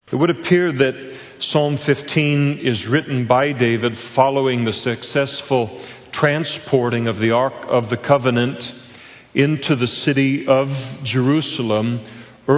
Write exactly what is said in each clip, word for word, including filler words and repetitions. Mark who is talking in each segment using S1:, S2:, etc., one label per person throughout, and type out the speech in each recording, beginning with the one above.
S1: It would appear that Psalm fifteen is written by David following the successful transporting of the Ark of the Covenant into the city of Jerusalem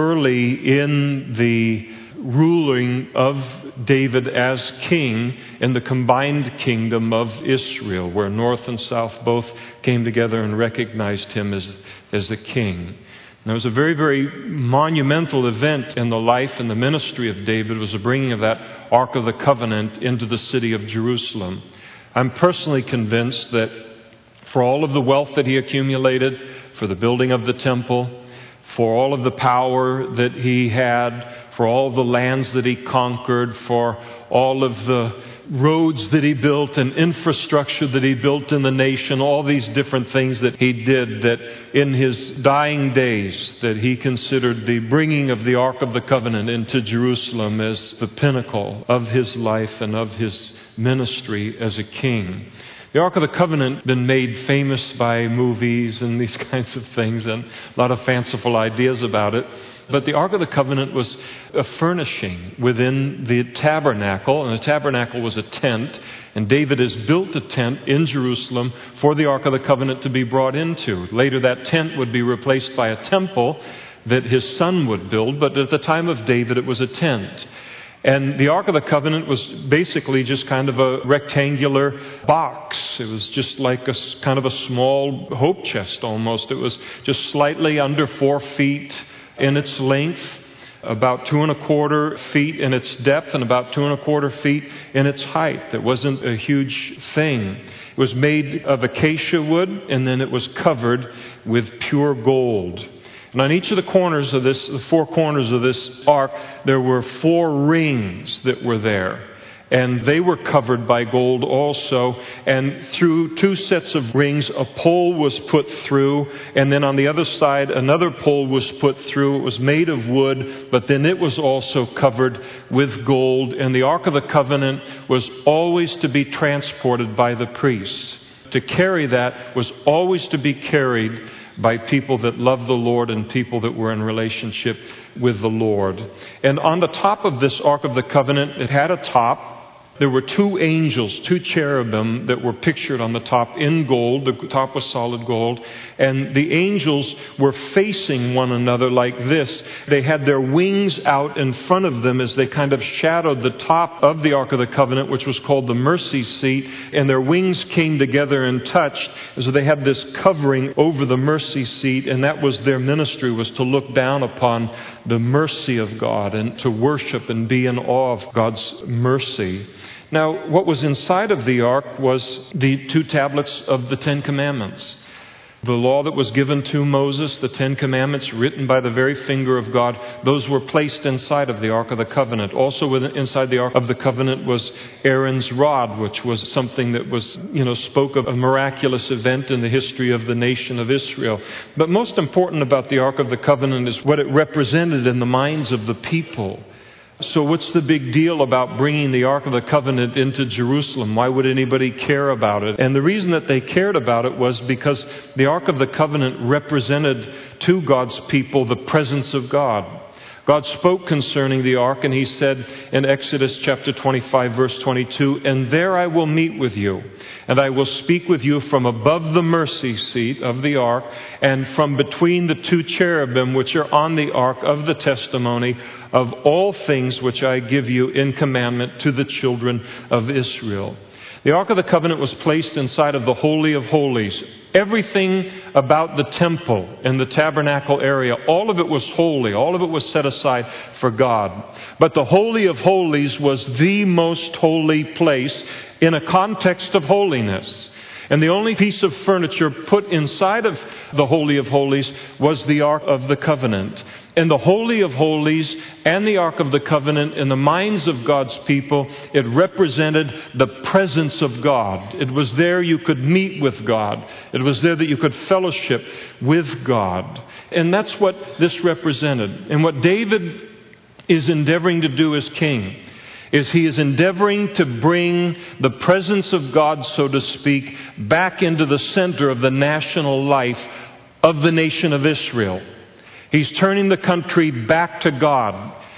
S1: early in the ruling of David as king in the combined kingdom of Israel, where north and south both came together and recognized him as, as the king. And it was a very, very monumental event in the life and the ministry of David, was the bringing of that Ark of the Covenant into the city of Jerusalem. I'm personally convinced that for all of the wealth that he accumulated, for the building of the temple, for all of the power that he had, for all the lands that he conquered, for all of the roads that he built and infrastructure that he built in the nation, all these different things that he did, that in his dying days that he considered the bringing of the Ark of the Covenant into Jerusalem as the pinnacle of his life and of his ministry as a king. The Ark of the Covenant been made famous by movies and these kinds of things, and a lot of fanciful ideas about it. But the Ark of the Covenant was a furnishing within the tabernacle, and the tabernacle was a tent, and David has built a tent in Jerusalem for the Ark of the Covenant to be brought into. Later that tent would be replaced by a temple that his son would build, but at the time of David it was a tent. And the Ark of the Covenant was basically just kind of a rectangular box. It was just like a kind of a small hope chest almost. It was just slightly under four feet in its length, about two and a quarter feet in its depth, and about two and a quarter feet in its height. It wasn't a huge thing. It was made of acacia wood, and then it was covered with pure gold. And on each of the corners of this, the four corners of this ark, there were four rings that were there. And they were covered by gold also. And through two sets of rings, a pole was put through. And then on the other side, another pole was put through. It was made of wood, but then it was also covered with gold. And the Ark of the Covenant was always to be transported by the priests. To carry that was always to be carried by people that loved the Lord and people that were in relationship with the Lord. And on the top of this Ark of the Covenant, it had a top. There were two angels, two cherubim that were pictured on the top in gold. The top was solid gold. And the angels were facing one another like this. They had their wings out in front of them as they kind of shadowed the top of the Ark of the Covenant, which was called the mercy seat. And their wings came together and touched. And so they had this covering over the mercy seat. And that was their ministry, was to look down upon the mercy of God and to worship and be in awe of God's mercy. Now, what was inside of the ark was the two tablets of the Ten Commandments. The law that was given to Moses, the Ten Commandments written by the very finger of God, those were placed inside of the Ark of the Covenant. Also within, inside the Ark of the Covenant was Aaron's rod, which was something that was, you know, spoke of a miraculous event in the history of the nation of Israel. But most important about the Ark of the Covenant is what it represented in the minds of the people. So what's the big deal about bringing the Ark of the Covenant into Jerusalem? Why would anybody care about it? And the reason that they cared about it was because the Ark of the Covenant represented to God's people the presence of God. God spoke concerning the ark, and he said in Exodus chapter twenty-five, verse twenty-two, "And there I will meet with you, and I will speak with you from above the mercy seat of the ark, and from between the two cherubim which are on the ark of the testimony of all things which I give you in commandment to the children of Israel." The Ark of the Covenant was placed inside of the Holy of Holies. Everything about the temple and the tabernacle area, all of it was holy. All of it was set aside for God. But the Holy of Holies was the most holy place in a context of holiness. And the only piece of furniture put inside of the Holy of Holies was the Ark of the Covenant. And the Holy of Holies and the Ark of the Covenant, in the minds of God's people, it represented the presence of God. It was there you could meet with God. It was there that you could fellowship with God. And that's what this represented. And what David is endeavoring to do as king is he is endeavoring to bring the presence of God, so to speak, back into the center of the national life of the nation of Israel. He's turning the country back to God.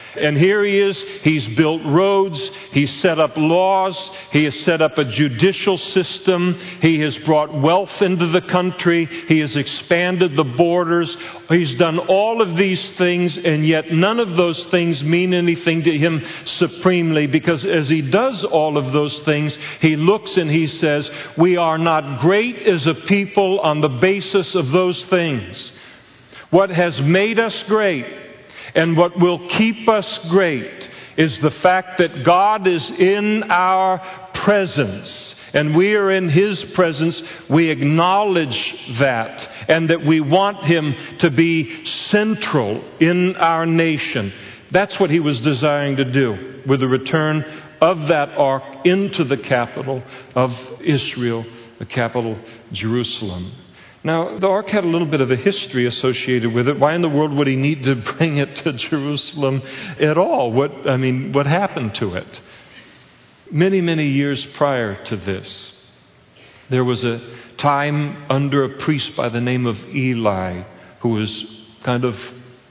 S1: And here he is, he's built roads, he's set up laws, he has set up a judicial system, he has brought wealth into the country, he has expanded the borders, he's done all of these things, and yet none of those things mean anything to him supremely, because as he does all of those things, he looks and he says, we are not great as a people on the basis of those things. What has made us great and what will keep us great is the fact that God is in our presence. And we are in His presence. We acknowledge that. And that we want Him to be central in our nation. That's what He was desiring to do with the return of that ark into the capital of Israel, the capital Jerusalem. Now, the ark had a little bit of a history associated with it. Why in the world would he need to bring it to Jerusalem at all? What, I mean, what happened to it? Many, many years prior to this, there was a time under a priest by the name of Eli, who was kind of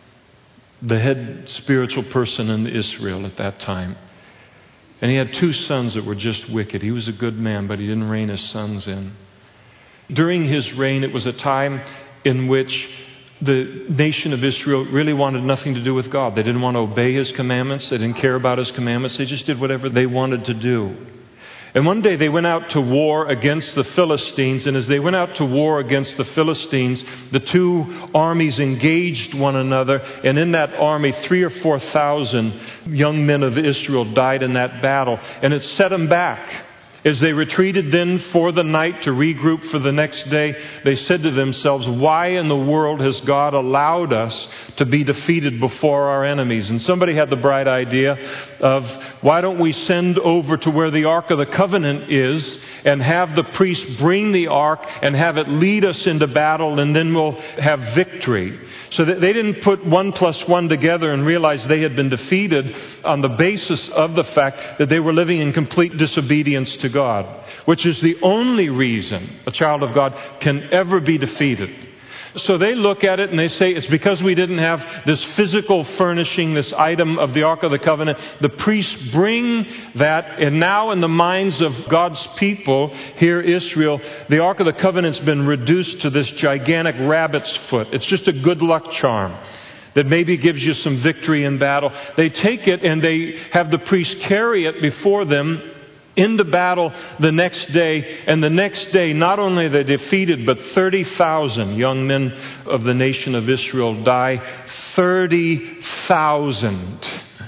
S1: the head spiritual person in Israel at that time. And he had two sons that were just wicked. He was a good man, but he didn't rein his sons in. During his reign, it was a time in which the nation of Israel really wanted nothing to do with God. They didn't want to obey His commandments. They didn't care about His commandments. They just did whatever they wanted to do. And one day they went out to war against the Philistines. And as they went out to war against the Philistines, the two armies engaged one another. And in that army, three or four thousand young men of Israel died in that battle. And it set them back. As they retreated then for the night to regroup for the next day, they said to themselves, why in the world has God allowed us to be defeated before our enemies? And somebody had the bright idea of, why don't we send over to where the Ark of the Covenant is and have the priest bring the Ark and have it lead us into battle, and then we'll have victory. So that they didn't put one plus one together and realize they had been defeated on the basis of the fact that they were living in complete disobedience to God, which is the only reason a child of God can ever be defeated. So they look at it and they say, it's because we didn't have this physical furnishing, this item of the Ark of the Covenant. The priests bring that, and now in the minds of God's people here, Israel, the Ark of the Covenant's been reduced to this gigantic rabbit's foot. It's just a good luck charm that maybe gives you some victory in battle. They take it and they have the priests carry it before them into battle the next day. And the next day, not only are they defeated, but thirty thousand young men of the nation of Israel die. thirty thousand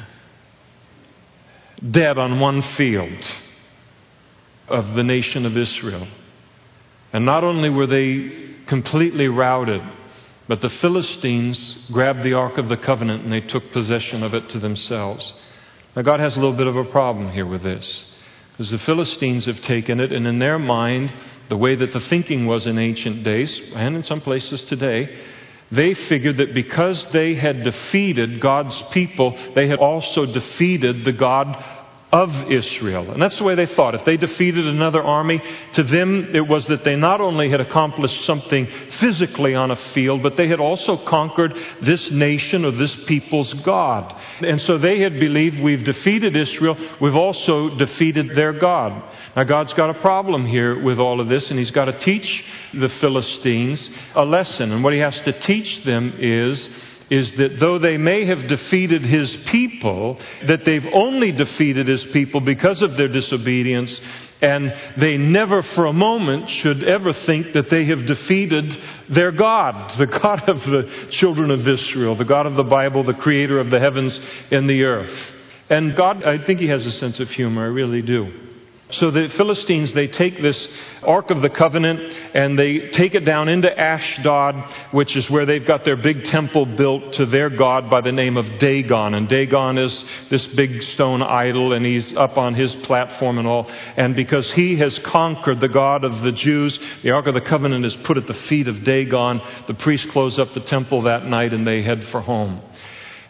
S1: dead on one field of the nation of Israel. And not only were they completely routed, but the Philistines grabbed the Ark of the Covenant and they took possession of it to themselves. Now God has a little bit of a problem here with this. Because the Philistines have taken it, and in their mind, the way that the thinking was in ancient days, and in some places today, they figured that because they had defeated God's people, they had also defeated the God of Israel. And that's the way they thought. If they defeated another army, to them it was that they not only had accomplished something physically on a field, but they had also conquered this nation or this people's God. And so they had believed, we've defeated Israel, we've also defeated their God. Now God's got a problem here with all of this, and He's got to teach the Philistines a lesson. And what He has to teach them is is that though they may have defeated His people, that they've only defeated His people because of their disobedience, and they never for a moment should ever think that they have defeated their God, the God of the children of Israel, the God of the Bible, the creator of the heavens and the earth. And God, I think He has a sense of humor, I really do. So the Philistines, they take this Ark of the Covenant and they take it down into Ashdod, which is where they've got their big temple built to their god by the name of Dagon. And Dagon is this big stone idol, and he's up on his platform and all. And because he has conquered the God of the Jews, the Ark of the Covenant is put at the feet of Dagon. The priests close up the temple that night and they head for home.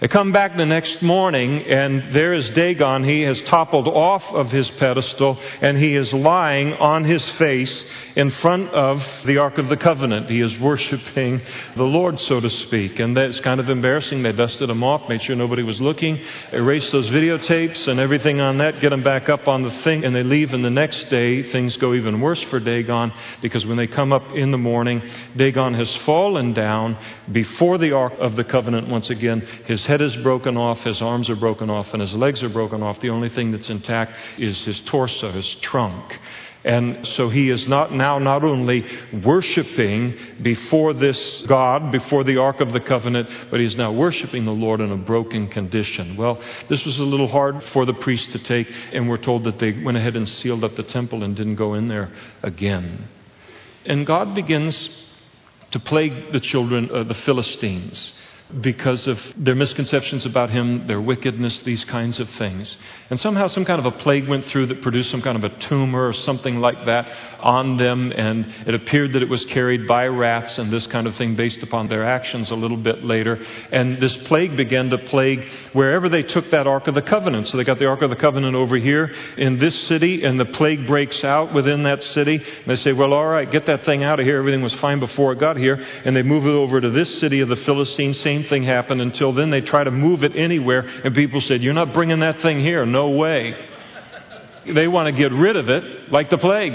S1: They come back the next morning, and there is Dagon. He has toppled off of his pedestal, and he is lying on his face in front of the Ark of the Covenant. He is worshiping the Lord, so to speak. And that's kind of embarrassing. They dusted him off, made sure nobody was looking, erased those videotapes and everything on that, get him back up on the thing, and they leave. And the next day, things go even worse for Dagon, because when they come up in the morning, Dagon has fallen down before the Ark of the Covenant once again. His head is broken off, his arms are broken off, and his legs are broken off. The only thing that's intact is his torso, his trunk. And so he is not now not only worshiping before this God, before the Ark of the Covenant, but he is now worshiping the Lord in a broken condition. Well, this was a little hard for the priests to take, and we're told that they went ahead and sealed up the temple and didn't go in there again. And God begins to plague the children of the Philistines because of their misconceptions about him, their wickedness, these kinds of things. And somehow some kind of a plague went through that produced some kind of a tumor or something like that on them, and it appeared that it was carried by rats and this kind of thing based upon their actions a little bit later. And this plague began to plague wherever they took that Ark of the Covenant. So they got the Ark of the Covenant over here in this city, and the plague breaks out within that city. And they say, well, all right, get that thing out of here. Everything was fine before it got here. And they move it over to this city of the Philistines. Same thing happened. Until then, they try to move it anywhere, and people said, you're not bringing that thing here. No way. They want to get rid of it like the plague.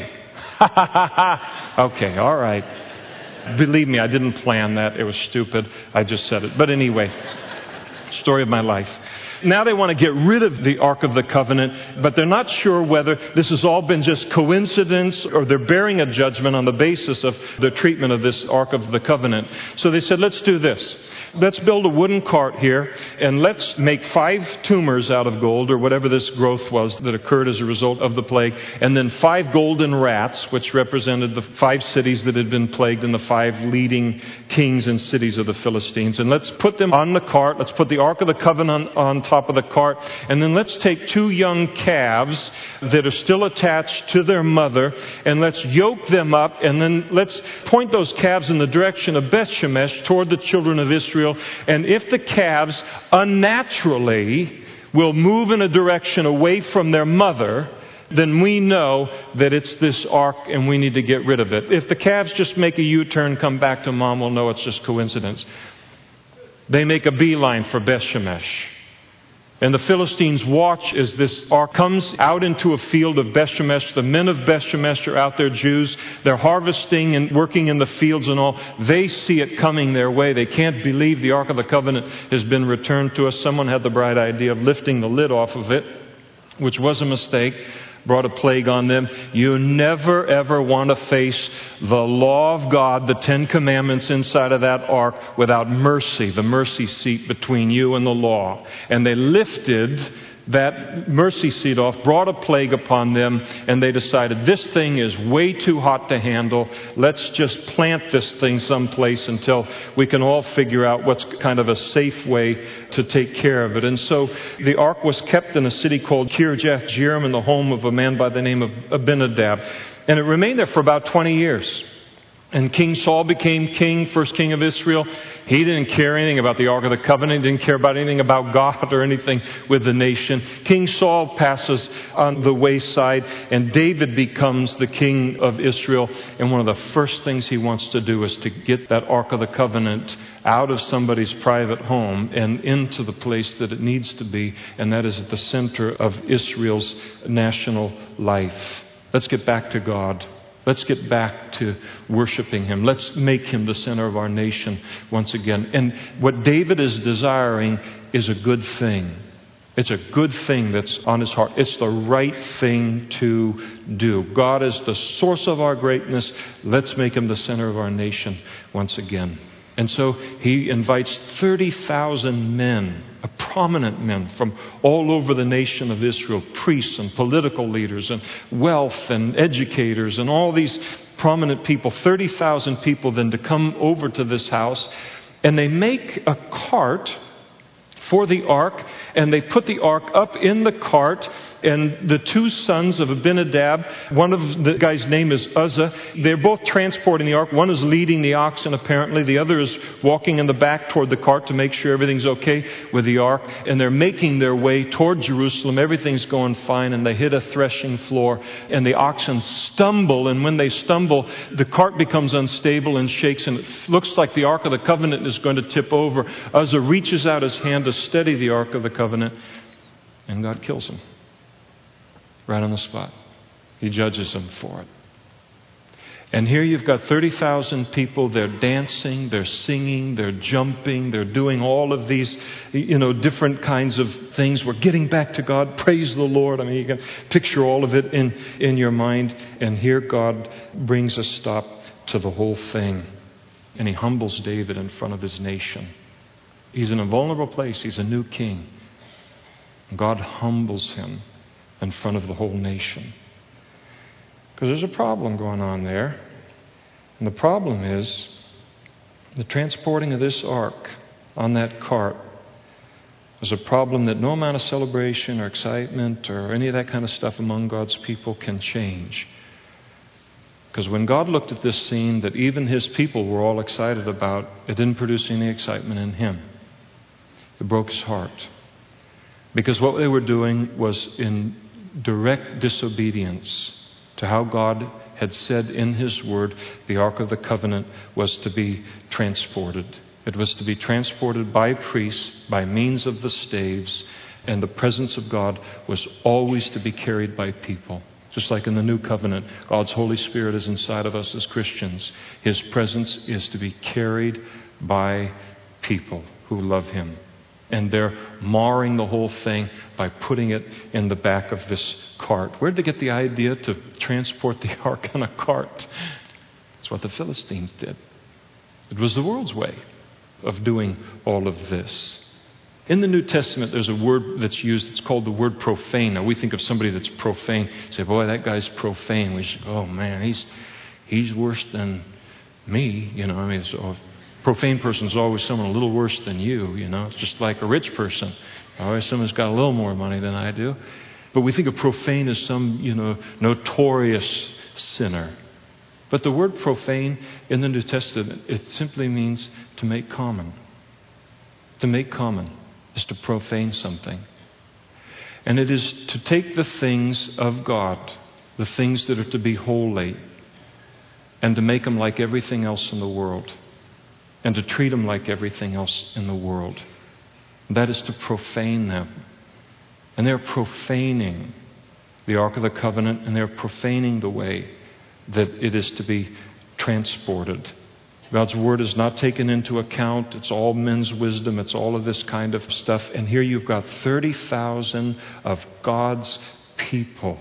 S1: Okay, all right. Believe me, I didn't plan that. It was stupid. I just said it. But anyway, story of my life. Now they want to get rid of the Ark of the Covenant, but they're not sure whether this has all been just coincidence or they're bearing a judgment on the basis of the treatment of this Ark of the Covenant. So they said, let's do this. Let's build a wooden cart here, and let's make five tumors out of gold, or whatever this growth was that occurred as a result of the plague, and then five golden rats, which represented the five cities that had been plagued and the five leading kings and cities of the Philistines. And let's put them on the cart. Let's put the Ark of the Covenant on top of the cart, and then let's take two young calves that are still attached to their mother, and let's yoke them up, and then let's point those calves in the direction of Beth Shemesh toward the children of Israel. And if the calves unnaturally will move in a direction away from their mother, then we know that it's this ark and we need to get rid of it. If the calves just make a U-turn, come back to mom, we'll know it's just coincidence. They make a beeline for Beth Shemesh. And the Philistines watch as this ark comes out into a field of Beth Shemesh. The men of Beth Shemesh are out there, Jews. They're harvesting and working in the fields and all. They see it coming their way. They can't believe the Ark of the Covenant has been returned to us. Someone had the bright idea of lifting the lid off of it, which was a mistake. Brought a plague on them. You never ever want to face the law of God, the Ten Commandments inside of that ark, without mercy, the mercy seat between you and the law. And they lifted that mercy seat off, brought a plague upon them, and they decided this thing is way too hot to handle. Let's just plant this thing someplace until we can all figure out what's kind of a safe way to take care of it. And so the ark was kept in a city called Kirjath Jearim, in the home of a man by the name of Abinadab. And it remained there for about twenty years. And King Saul became king, first king of Israel. He didn't care anything about the Ark of the Covenant. He didn't care about anything about God or anything with the nation. King Saul passes on the wayside, and David becomes the king of Israel. And one of the first things he wants to do is to get that Ark of the Covenant out of somebody's private home and into the place that it needs to be, and that is at the center of Israel's national life. Let's get back to God. Let's get back to worshiping Him. Let's make Him the center of our nation once again. And what David is desiring is a good thing. It's a good thing that's on his heart. It's the right thing to do. God is the source of our greatness. Let's make Him the center of our nation once again. And so he invites thirty thousand men, prominent men from all over the nation of Israel, priests and political leaders and wealth and educators and all these prominent people, thirty thousand people then to come over to this house. And they make a cart for the ark, and they put the ark up in the cart, and the two sons of Abinadab, one of the guy's name is Uzzah, they're both transporting the ark. One is leading the oxen apparently, the other is walking in the back toward the cart to make sure everything's okay with the ark, and they're making their way toward Jerusalem. Everything's going fine, and they hit a threshing floor, and the oxen stumble, and when they stumble, the cart becomes unstable and shakes, and it looks like the Ark of the Covenant is going to tip over. Uzzah reaches out his hand to steady the Ark of the Covenant, and God kills him right on the spot. He judges him for it. And here you've got thirty thousand people. They're dancing, they're singing, they're jumping, they're doing all of these, you know, different kinds of things. We're getting back to God. Praise the Lord. I mean, you can picture all of it in, in your mind. And here God brings a stop to the whole thing. And he humbles David in front of his nation. He's in a vulnerable place. He's a new king. God humbles him in front of the whole nation. Because there's a problem going on there. And the problem is the transporting of this ark on that cart was a problem that no amount of celebration or excitement or any of that kind of stuff among God's people can change. Because when God looked at this scene that even his people were all excited about, it didn't produce any excitement in him. It broke his heart. Because what they were doing was in direct disobedience to how God had said in his word the Ark of the Covenant was to be transported. It was to be transported by priests by means of the staves, and the presence of God was always to be carried by people. Just like in the New Covenant, God's Holy Spirit is inside of us as Christians. His presence is to be carried by people who love him. And they're marring the whole thing by putting it in the back of this cart. Where did they get the idea to transport the ark on a cart? That's what the Philistines did. It was the world's way of doing all of this. In the New Testament, there's a word that's used. It's called the word profane. Now, we think of somebody that's profane. We say, boy, that guy's profane. We say, oh, man, he's he's worse than me. You know, I mean, so profane person is always someone a little worse than you, you know. It's just like a rich person. Always someone's got a little more money than I do. But we think of profane as some, you know, notorious sinner. But the word profane in the New Testament, it simply means to make common. To make common is to profane something. And it is to take the things of God, the things that are to be holy, and to make them like everything else in the world. And to treat them like everything else in the world. That is to profane them. And they're profaning the Ark of the Covenant, and they're profaning the way that it is to be transported. God's Word is not taken into account. It's all men's wisdom. It's all of this kind of stuff. And here you've got thirty thousand of God's people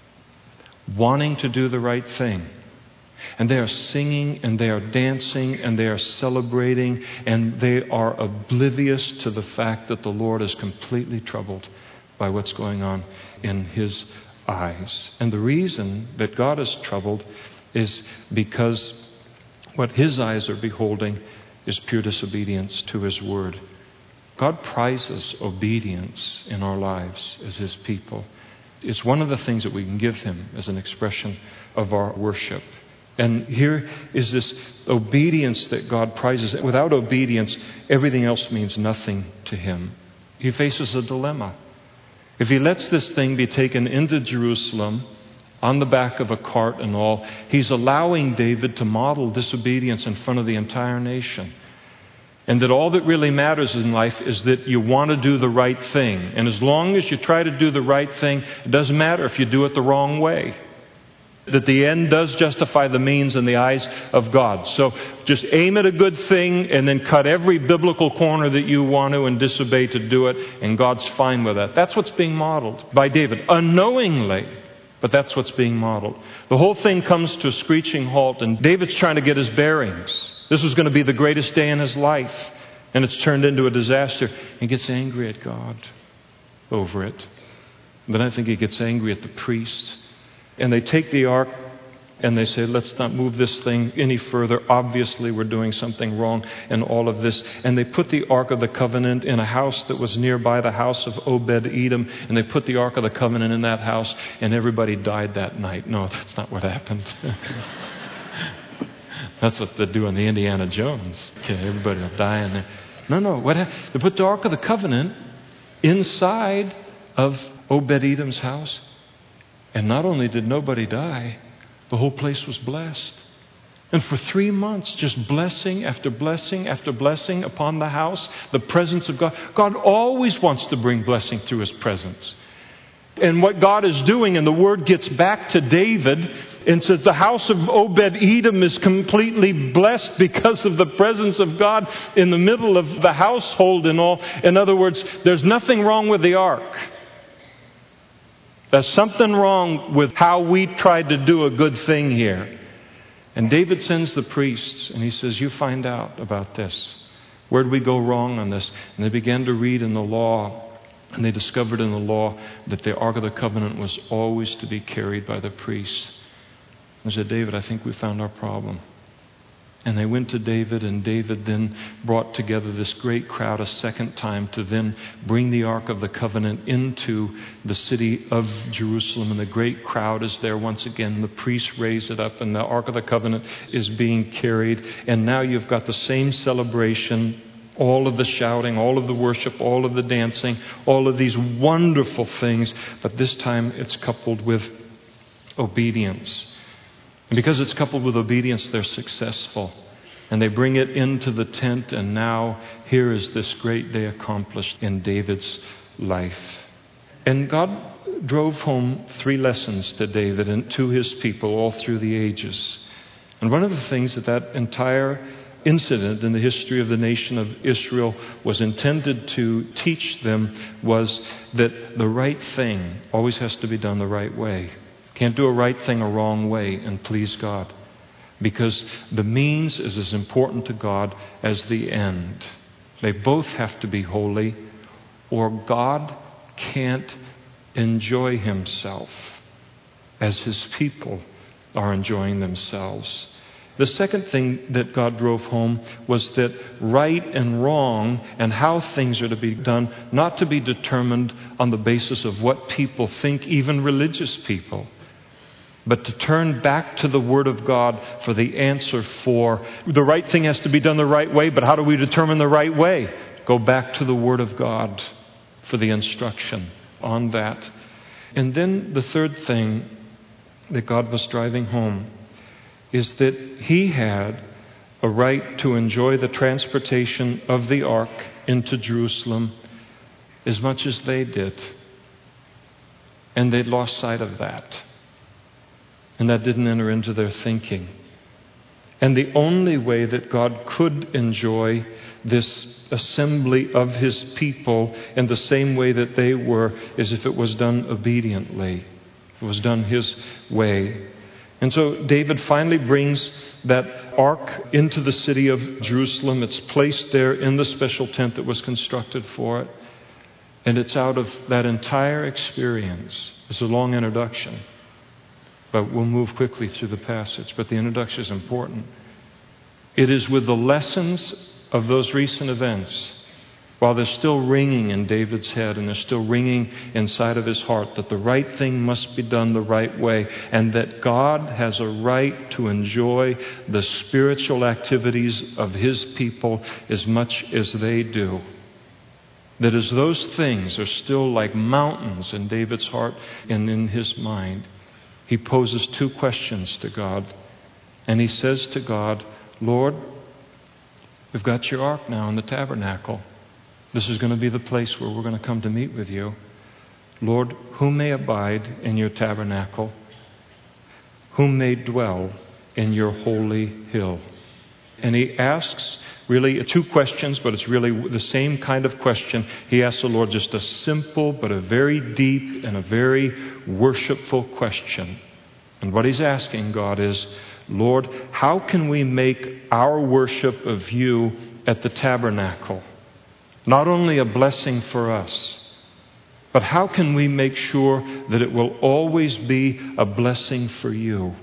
S1: wanting to do the right thing. And they are singing, and they are dancing, and they are celebrating, and they are oblivious to the fact that the Lord is completely troubled by what's going on in his eyes. And the reason that God is troubled is because what his eyes are beholding is pure disobedience to his word. God prizes obedience in our lives as his people. It's one of the things that we can give him as an expression of our worship. And here is this obedience that God prizes. Without obedience, everything else means nothing to him. He faces a dilemma. If he lets this thing be taken into Jerusalem on the back of a cart and all, he's allowing David to model disobedience in front of the entire nation. And that all that really matters in life is that you want to do the right thing. And as long as you try to do the right thing, it doesn't matter if you do it the wrong way. That the end does justify the means in the eyes of God. So just aim at a good thing and then cut every biblical corner that you want to and disobey to do it, and God's fine with that. That's what's being modeled by David, unknowingly, but that's what's being modeled. The whole thing comes to a screeching halt, and David's trying to get his bearings. This was going to be the greatest day in his life, and it's turned into a disaster. He gets angry at God over it. Then I think he gets angry at the priests. And they take the ark And they say, let's not move this thing any further. Obviously, we're doing something wrong in all of this. And they put the Ark of the Covenant in a house that was nearby the house of Obed-Edom. And they put the Ark of the Covenant in that house, and everybody died that night. No, that's not what happened. That's what they do in the Indiana Jones. Okay, everybody will die in there. No, no. What happened? They put the Ark of the Covenant inside of Obed-Edom's house. And not only did nobody die, the whole place was blessed. And for three months, just blessing after blessing after blessing upon the house, the presence of God. God always wants to bring blessing through His presence. And what God is doing, and the word gets back to David and says the house of Obed-Edom is completely blessed because of the presence of God in the middle of the household and all. In other words, there's nothing wrong with the ark. There's something wrong with how we tried to do a good thing here. And David sends the priests and he says, you find out about this. Where did we go wrong on this? And they began to read in the law, and they discovered in the law that the Ark of the Covenant was always to be carried by the priests. They said, David, I think we found our problem. And they went to David, and David then brought together this great crowd a second time to then bring the Ark of the Covenant into the city of Jerusalem. And the great crowd is there once again. The priests raise it up, and the Ark of the Covenant is being carried. And now you've got the same celebration, all of the shouting, all of the worship, all of the dancing, all of these wonderful things. But this time it's coupled with obedience. And because it's coupled with obedience, they're successful. And they bring it into the tent, and now here is this great day accomplished in David's life. And God drove home three lessons to David and to his people all through the ages. And one of the things that that entire incident in the history of the nation of Israel was intended to teach them was that the right thing always has to be done the right way. Can't do a right thing a wrong way and please God. Because the means is as important to God as the end. They both have to be holy, or God can't enjoy Himself as His people are enjoying themselves. The second thing that God drove home was that right and wrong and how things are to be done, not to be determined on the basis of what people think, even religious people, but to turn back to the Word of God for the answer for the right thing has to be done the right way, but how do we determine the right way? Go back to the Word of God for the instruction on that. And then the third thing that God was driving home is that He had a right to enjoy the transportation of the ark into Jerusalem as much as they did. And they'd lost sight of that. And that didn't enter into their thinking. And the only way that God could enjoy this assembly of His people in the same way that they were is if it was done obediently. If it was done His way. And so David finally brings that ark into the city of Jerusalem. It's placed there in the special tent that was constructed for it. And it's out of that entire experience. It's a long introduction. But we'll move quickly through the passage. But the introduction is important. It is with the lessons of those recent events, while they're still ringing in David's head and they're still ringing inside of his heart, that the right thing must be done the right way, and that God has a right to enjoy the spiritual activities of His people as much as they do. That as those things are still like mountains in David's heart and in his mind, he poses two questions to God. And he says to God, Lord, we've got your ark now in the tabernacle. This is going to be the place where we're going to come to meet with you. Lord, who may abide in your tabernacle? Who may dwell in your holy hill? And he asks really two questions, but it's really the same kind of question. He asks the Lord just a simple but a very deep and a very worshipful question. And what he's asking God is, Lord, how can we make our worship of you at the tabernacle not only a blessing for us, but how can we make sure that it will always be a blessing for you?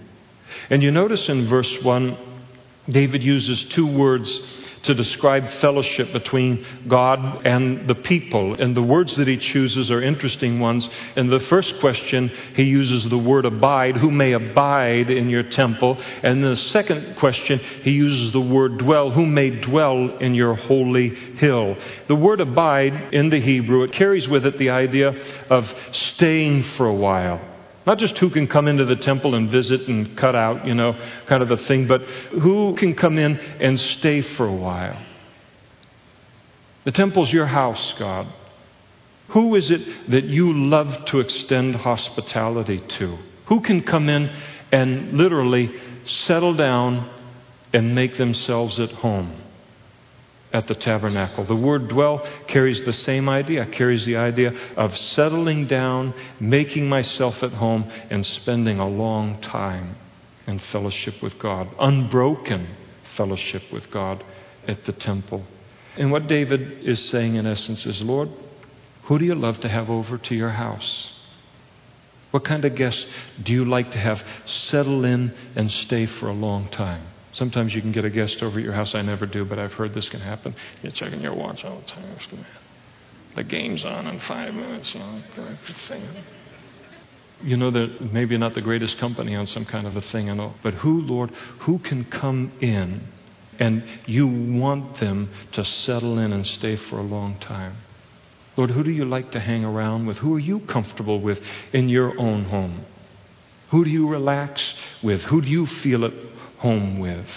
S1: And you notice in verse one, David uses two words to describe fellowship between God and the people. And the words that he chooses are interesting ones. In the first question, he uses the word abide, who may abide in your temple. And in the second question, he uses the word dwell, who may dwell in your holy hill. The word abide in the Hebrew, it carries with it the idea of staying for a while. Not just who can come into the temple and visit and cut out, you know, kind of a thing, but who can come in and stay for a while. The temple's your house, God. Who is it that you love to extend hospitality to? Who can come in and literally settle down and make themselves at home at the tabernacle? The word dwell carries the same idea, carries the idea of settling down, making myself at home, and spending a long time in fellowship with God, unbroken fellowship with God at the temple. And what David is saying in essence is, Lord, who do you love to have over to your house? What kind of guests do you like to have settle in and stay for a long time? Sometimes you can get a guest over at your house. I never do, but I've heard this can happen. You're checking your watch all the time. The game's on in five minutes. You know, you know they're maybe not the greatest company on some kind of a thing and all. But who, Lord, who can come in and you want them to settle in and stay for a long time? Lord, who do you like to hang around with? Who are you comfortable with in your own home? Who do you relax with? Who do you feel at home with?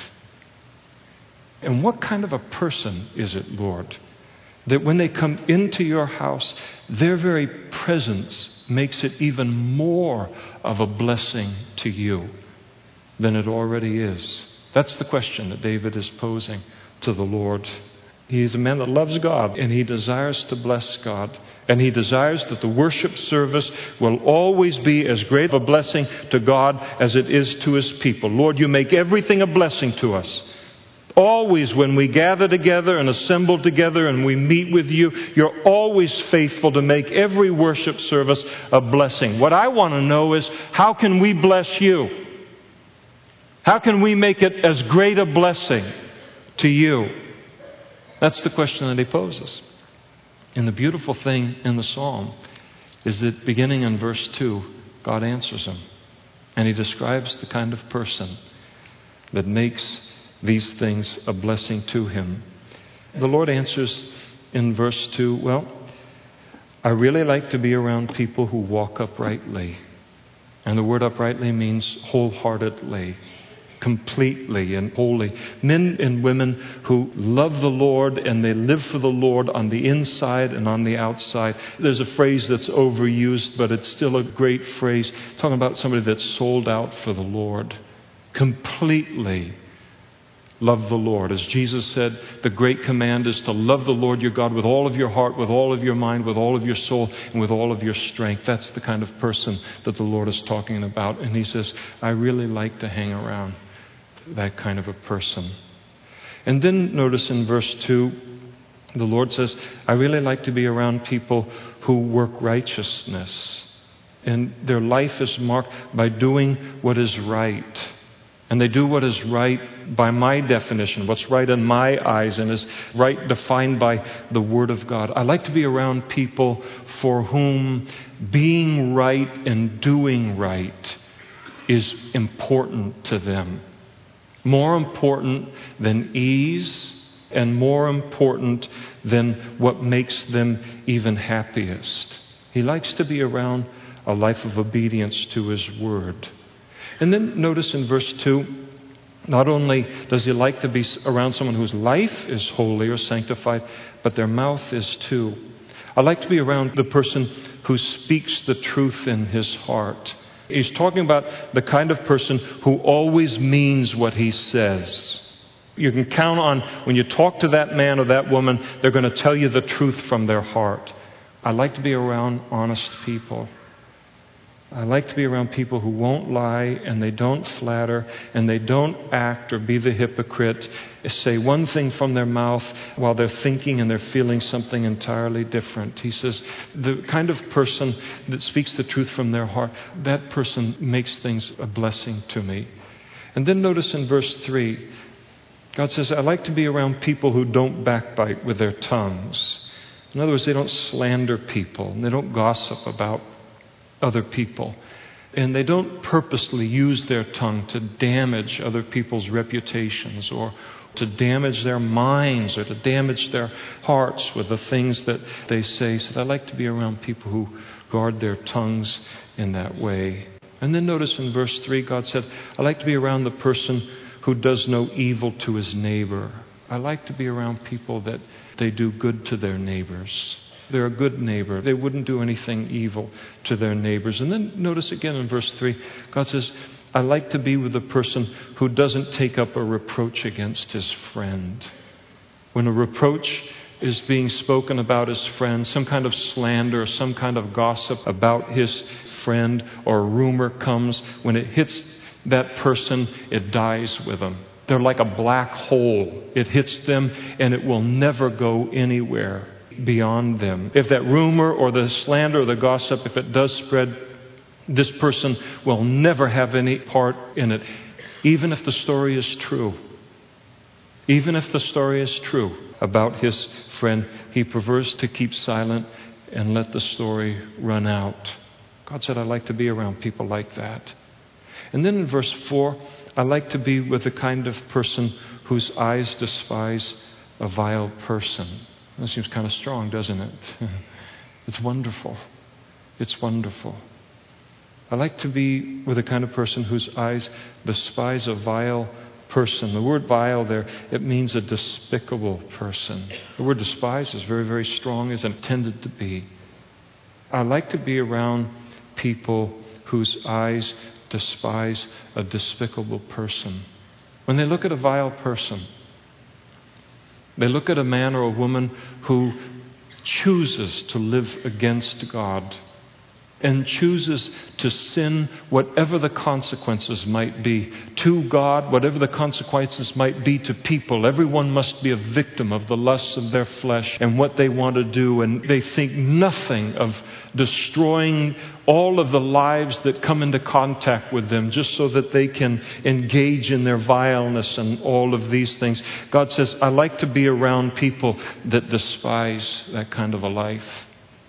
S1: And what kind of a person is it, Lord, that when they come into your house, their very presence makes it even more of a blessing to you than it already is? That's the question that David is posing to the Lord. He's a man that loves God, and he desires to bless God. And he desires that the worship service will always be as great a blessing to God as it is to his people. Lord, you make everything a blessing to us. Always when we gather together and assemble together and we meet with you, you're always faithful to make every worship service a blessing. What I want to know is, how can we bless you? How can we make it as great a blessing to you? That's the question that he poses. And the beautiful thing in the psalm is that beginning in verse two, God answers him. And he describes the kind of person that makes these things a blessing to him. The Lord answers in verse two, well, I really like to be around people who walk uprightly. And the word uprightly means wholeheartedly, completely and wholly. Men and women who love the Lord and they live for the Lord on the inside and on the outside. There's a phrase that's overused, but it's still a great phrase, talking about somebody that's sold out for the Lord. Completely love the Lord. As Jesus said, the great command is to love the Lord your God with all of your heart, with all of your mind, with all of your soul, and with all of your strength. That's the kind of person that the Lord is talking about. And he says, I really like to hang around that kind of a person. And then notice in verse two, the Lord says, I really like to be around people who work righteousness. And their life is marked by doing what is right. And they do what is right by my definition, what's right in my eyes, and is right defined by the Word of God. I like to be around people for whom being right and doing right is important to them. More important than ease, and more important than what makes them even happiest. He likes to be around a life of obedience to His Word. And then notice in verse two, not only does he like to be around someone whose life is holy or sanctified, but their mouth is too. I like to be around the person who speaks the truth in his heart. He's talking about the kind of person who always means what he says. You can count on when you talk to that man or that woman, they're going to tell you the truth from their heart. I like to be around honest people. I like to be around people who won't lie, and they don't flatter, and they don't act or be the hypocrite, say one thing from their mouth while they're thinking and they're feeling something entirely different. He says, the kind of person that speaks the truth from their heart, that person makes things a blessing to me. And then notice in verse three, God says, I like to be around people who don't backbite with their tongues. In other words, they don't slander people, and they don't gossip about other people. And they don't purposely use their tongue to damage other people's reputations or to damage their minds or to damage their hearts with the things that they say. So I like to be around people who guard their tongues in that way. And then notice in verse three, God said, I like to be around the person who does no evil to his neighbor. I like to be around people that they do good to their neighbors. They're a good neighbor. They wouldn't do anything evil to their neighbors. And then notice again in verse three, God says, I like to be with a person who doesn't take up a reproach against his friend. When a reproach is being spoken about his friend, some kind of slander, some kind of gossip about his friend, or a rumor comes, when it hits that person, it dies with them. They're like a black hole. It hits them and it will never go anywhere beyond them. If that rumor or the slander or the gossip, if it does spread, this person will never have any part in it, even if the story is true. Even if the story is true about his friend, he prefers to keep silent and let the story run out. God said, I like to be around people like that. And then in verse four, I like to be with the kind of person whose eyes despise a vile person. That seems kind of strong, doesn't it? It's wonderful. It's wonderful. I like to be with the kind of person whose eyes despise a vile person. The word vile there, it means a despicable person. The word despise is very, very strong, as intended to be. I like to be around people whose eyes despise a despicable person. When they look at a vile person, they look at a man or a woman who chooses to live against God and chooses to sin, whatever the consequences might be, to God, whatever the consequences might be to people. Everyone must be a victim of the lusts of their flesh and what they want to do, and they think nothing of destroying all of the lives that come into contact with them just so that they can engage in their vileness and all of these things. God says, I like to be around people that despise that kind of a life.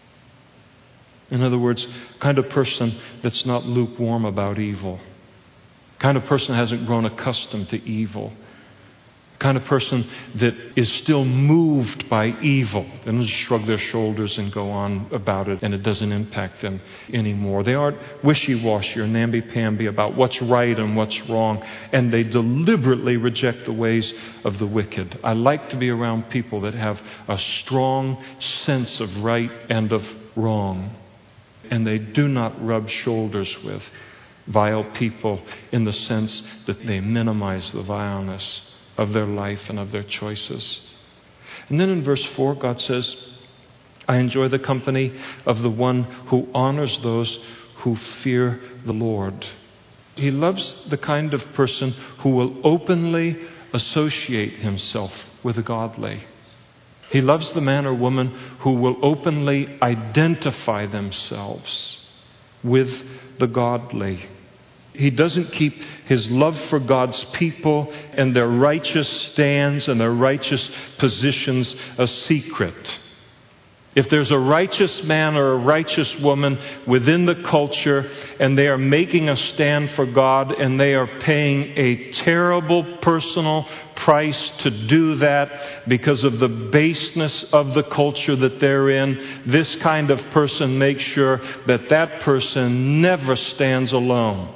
S1: In other words, kind of person that's not lukewarm about evil. Kind of person that hasn't grown accustomed to evil. Kind of person that is still moved by evil. They don't just shrug their shoulders and go on about it, and it doesn't impact them anymore. They aren't wishy-washy or namby-pamby about what's right and what's wrong, and they deliberately reject the ways of the wicked. I like to be around people that have a strong sense of right and of wrong. And they do not rub shoulders with vile people in the sense that they minimize the vileness of their life and of their choices. And then in verse four, God says, I enjoy the company of the one who honors those who fear the Lord. He loves the kind of person who will openly associate himself with the godly. He loves the man or woman who will openly identify themselves with the godly. He doesn't keep his love for God's people and their righteous stands and their righteous positions a secret. If there's a righteous man or a righteous woman within the culture and they are making a stand for God and they are paying a terrible personal price to do that because of the baseness of the culture that they're in, this kind of person makes sure that that person never stands alone.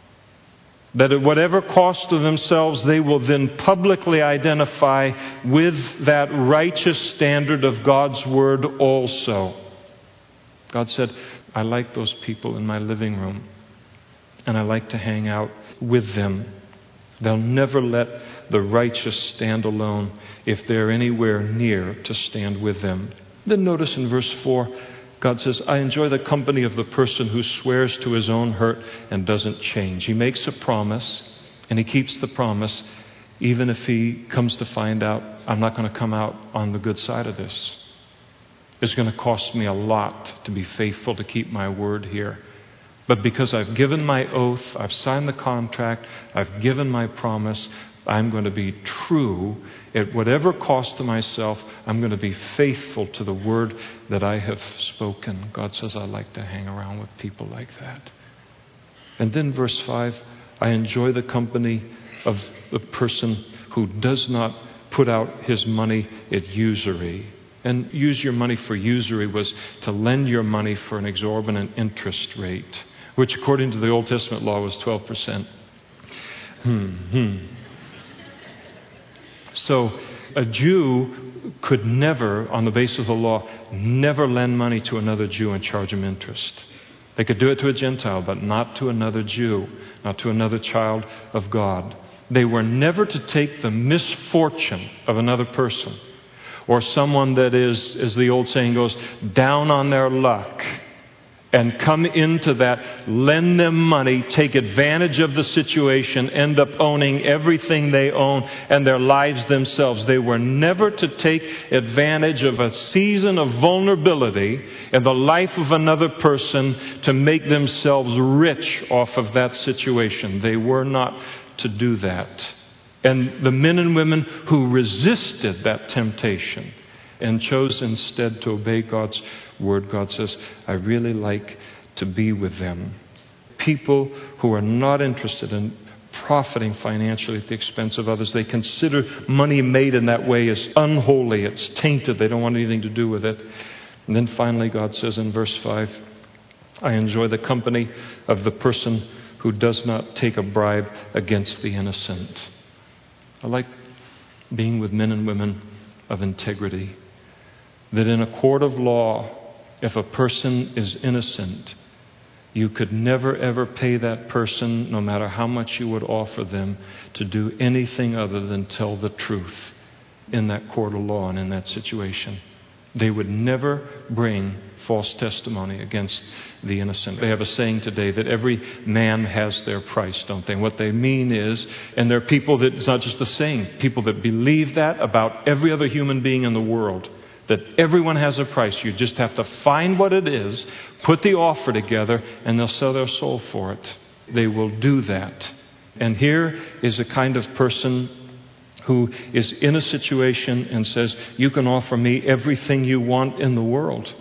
S1: That at whatever cost to themselves, they will then publicly identify with that righteous standard of God's Word also. God said, I like those people in my living room, and I like to hang out with them. They'll never let the righteous stand alone if they're anywhere near to stand with them. Then notice in verse four, God says, I enjoy the company of the person who swears to his own hurt and doesn't change. He makes a promise and he keeps the promise even if he comes to find out, I'm not going to come out on the good side of this. It's going to cost me a lot to be faithful to keep my word here. But because I've given my oath, I've signed the contract, I've given my promise, I'm going to be true at whatever cost to myself. I'm going to be faithful to the word that I have spoken. God says I like to hang around with people like that. And then verse five, I enjoy the company of the person who does not put out his money at usury. And use your money for usury was to lend your money for an exorbitant interest rate, which according to the Old Testament law was twelve percent. Hmm, hmm. So a Jew could never, on the basis of the law, never lend money to another Jew and charge him interest. They could do it to a Gentile, but not to another Jew, not to another child of God. They were never to take the misfortune of another person, or someone that is, as the old saying goes, down on their luck, and come into that, lend them money, take advantage of the situation, end up owning everything they own and their lives themselves. They were never to take advantage of a season of vulnerability in the life of another person to make themselves rich off of that situation. They were not to do that. And the men and women who resisted that temptation and chose instead to obey God's word, God says, I really like to be with them. People who are not interested in profiting financially at the expense of others. They consider money made in that way as unholy. It's tainted. They don't want anything to do with it. And then finally, God says in verse five, I enjoy the company of the person who does not take a bribe against the innocent. I like being with men and women of integrity. That in a court of law, if a person is innocent, you could never ever pay that person, no matter how much you would offer them, to do anything other than tell the truth in that court of law and in that situation. They would never bring false testimony against the innocent. They have a saying today that every man has their price, don't they? And what they mean is, and there are people that, it's not just the saying, people that believe that about every other human being in the world, that everyone has a price. You just have to find what it is, put the offer together, and they'll sell their soul for it. They will do that. And here is a kind of person who is in a situation and says, you can offer me everything you want in the world,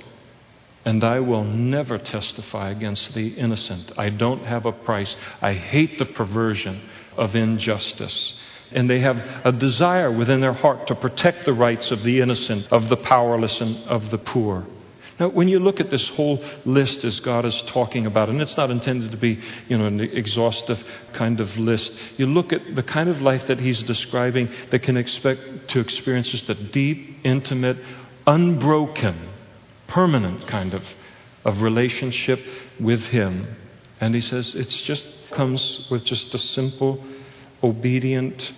S1: and I will never testify against the innocent. I don't have a price. I hate the perversion of injustice. And they have a desire within their heart to protect the rights of the innocent, of the powerless, and of the poor. Now, when you look at this whole list as God is talking about, and it's not intended to be, you know, an exhaustive kind of list, you look at the kind of life that he's describing that can expect to experience just a deep, intimate, unbroken, permanent kind of, of relationship with him. And he says it just comes with just a simple, obedient,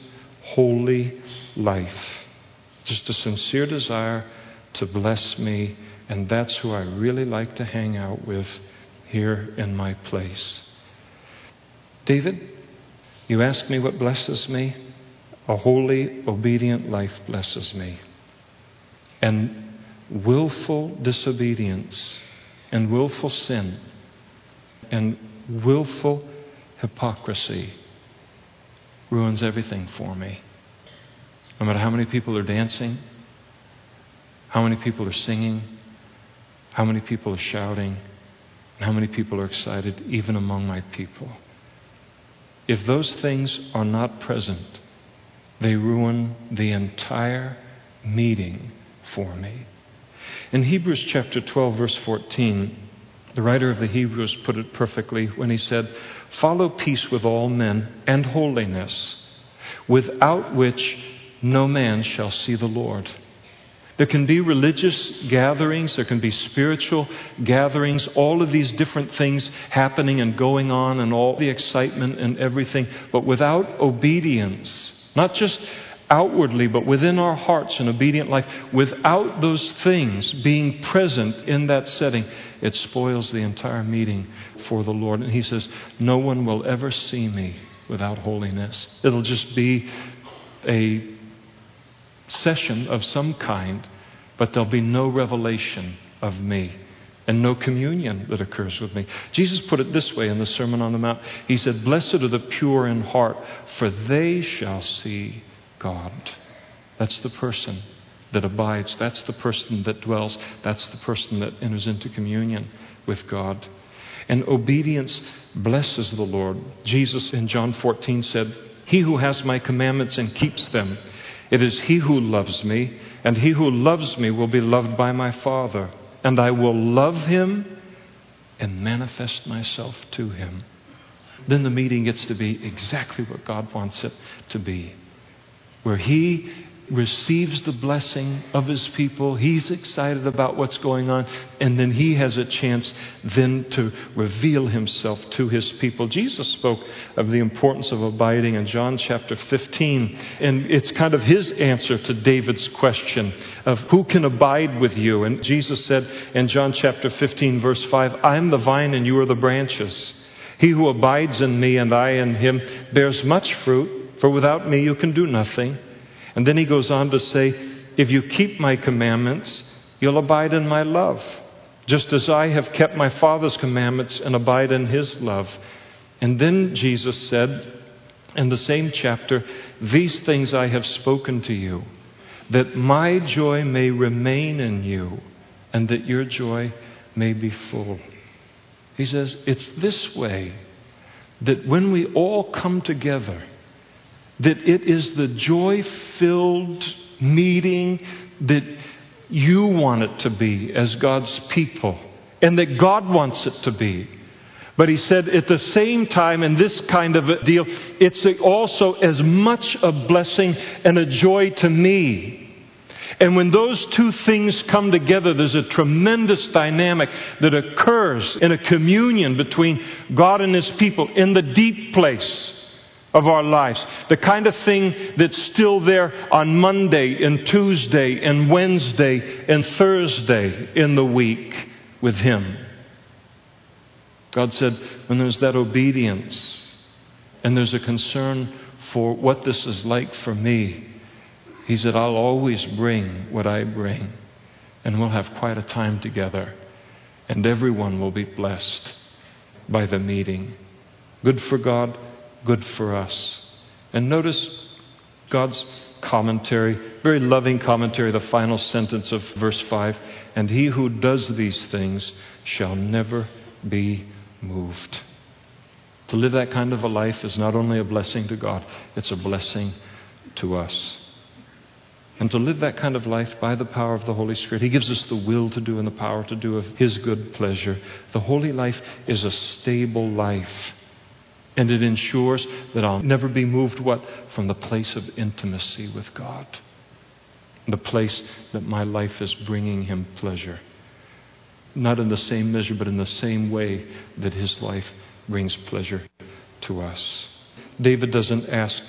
S1: holy life. Just a sincere desire to bless me. And that's who I really like to hang out with here in my place. David, you ask me what blesses me? A holy, obedient life blesses me. And willful disobedience and willful sin and willful hypocrisy ruins everything for me. No matter how many people are dancing, how many people are singing, how many people are shouting, and how many people are excited, even among my people. If those things are not present, they ruin the entire meeting for me. In Hebrews chapter twelve, verse fourteen, the writer of the Hebrews put it perfectly when he said, follow peace with all men and holiness, without which no man shall see the Lord. There can be religious gatherings, there can be spiritual gatherings, all of these different things happening and going on and all the excitement and everything, but without obedience, not just outwardly, but within our hearts, an obedient life, without those things being present in that setting, it spoils the entire meeting for the Lord. And he says, no one will ever see me without holiness. It'll just be a session of some kind, but there'll be no revelation of me. and no communion that occurs with me. Jesus put it this way in the Sermon on the Mount. He said, "Blessed are the pure in heart, for they shall see God." That's the person that abides. That's the person that dwells. That's the person that enters into communion with God. And obedience blesses the Lord. Jesus in John fourteen said, "He who has my commandments and keeps them, it is he who loves me, and he who loves me will be loved by my Father. And I will love him and manifest myself to him." Then the meeting gets to be exactly what God wants it to be, where he receives the blessing of his people. He's excited about what's going on. And then he has a chance then to reveal himself to his people. Jesus spoke of the importance of abiding in John chapter fifteen. And it's kind of his answer to David's question of who can abide with you. And Jesus said in John chapter fifteen, verse five, "I am the vine and you are the branches. He who abides in me and I in him bears much fruit, for without me you can do nothing." And then he goes on to say, "If you keep my commandments, you'll abide in my love, just as I have kept my Father's commandments and abide in his love." And then Jesus said in the same chapter, "These things I have spoken to you, that my joy may remain in you, and that your joy may be full." He says, it's this way that when we all come together, that it is the joy-filled meeting that you want it to be as God's people, and that God wants it to be. But he said at the same time, in this kind of a deal, it's also as much a blessing and a joy to me. And when those two things come together, there's a tremendous dynamic that occurs in a communion between God and his people in the deep place of our lives. The kind of thing that's still there on Monday and Tuesday and Wednesday and Thursday in the week with him. God said, when there's that obedience and there's a concern for what this is like for me, he said, I'll always bring what I bring, and we'll have quite a time together, and everyone will be blessed by the meeting. Good for God, good for us. And notice God's commentary, very loving commentary, the final sentence of verse five. "And he who does these things shall never be moved." To live that kind of a life is not only a blessing to God, it's a blessing to us. And to live that kind of life by the power of the Holy Spirit, he gives us the will to do and the power to do of his good pleasure. The holy life is a stable life. And it ensures that I'll never be moved, what? From the place of intimacy with God. The place that my life is bringing him pleasure. Not in the same measure, but in the same way that his life brings pleasure to us. David doesn't ask,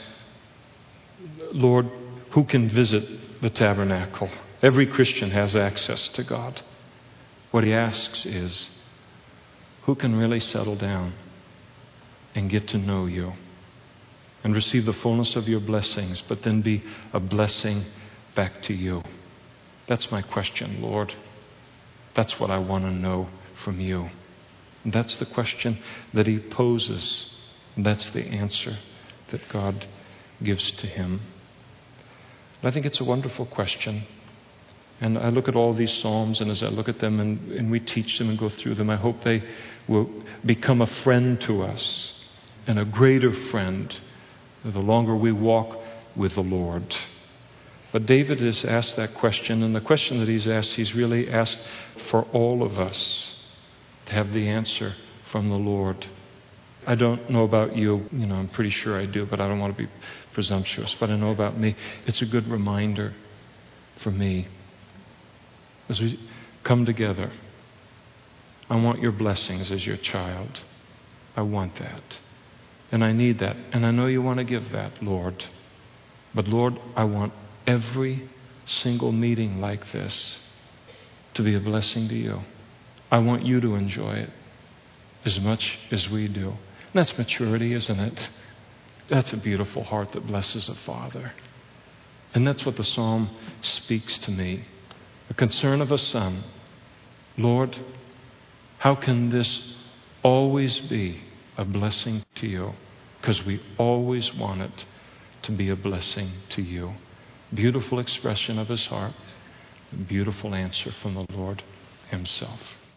S1: Lord, who can visit the tabernacle? Every Christian has access to God. What he asks is, who can really settle down and get to know you and receive the fullness of your blessings, but then be a blessing back to you? That's my question, Lord. That's what I want to know from you. And that's the question that he poses. And that's the answer that God gives to him. And I think it's a wonderful question. And I look at all these Psalms, and as I look at them and, and we teach them and go through them, I hope they will become a friend to us, and a greater friend the longer we walk with the Lord. But David has asked that question, and the question that he's asked, he's really asked for all of us to have the answer from the Lord. I don't know about you, you know, I'm pretty sure I do, but I don't want to be presumptuous, but I know about me. It's a good reminder for me. As we come together, I want your blessings as your child. I want that. And I need that. And I know you want to give that, Lord. But Lord, I want every single meeting like this to be a blessing to you. I want you to enjoy it as much as we do. And that's maturity, isn't it? That's a beautiful heart that blesses a father. And that's what the psalm speaks to me. The concern of a son. Lord, How can this always be a blessing to you? Because we always want it to be a blessing to you. Beautiful expression of his heart. A beautiful answer from the Lord himself.